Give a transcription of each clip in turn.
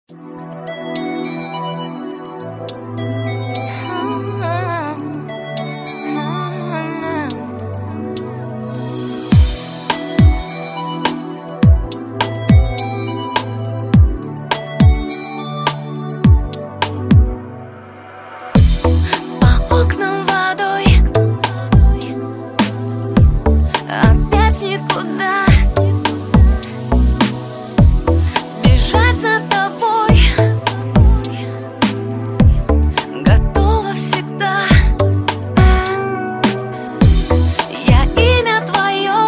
По окнам водой, опять никуда. Бежать за тобой готова всегда. Я имя твое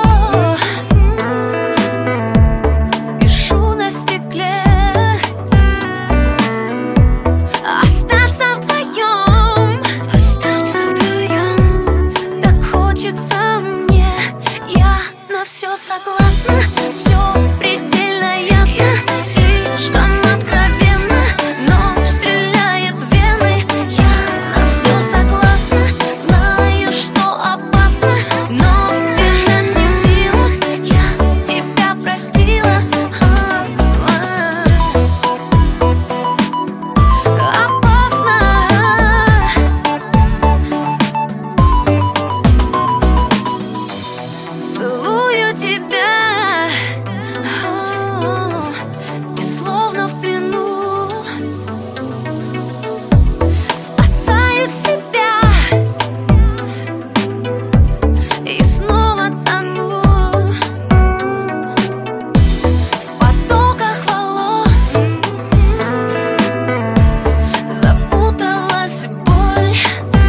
пишу на стекле. Остаться вдвоем, так хочется мне. Я на все согласна, все предельно ясно. Слишком откровенно, ночь стреляет в вены. Я на все согласна, знаю, что опасно, но бежать не в силах. Я тебя простила. Опасно. Целую тебя, и словно в плену спасаю себя и снова тону в потоках волос. Запуталась боль,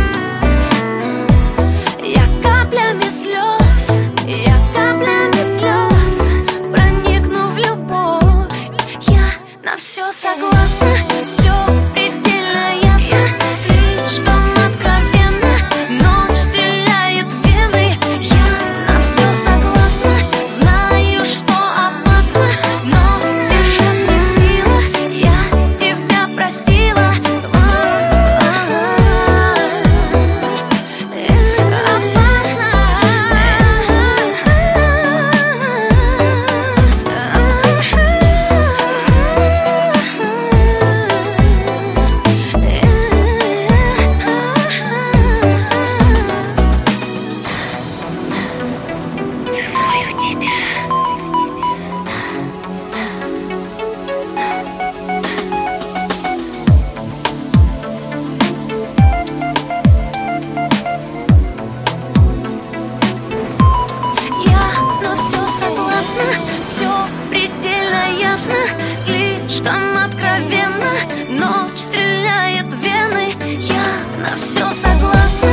я каплями слез, проникну в любовь. Я на все согласна, все предельно ясно. Слишком откровенно, ночь стреляет в вены. Я на все согласна, знаю, что опасно, но бежать не в силах. Я тебя простила. Целую тебя. Я на все согласна, все предельно ясно. Слишком откровенно, ночь стреляет в вены. Я на все согласна.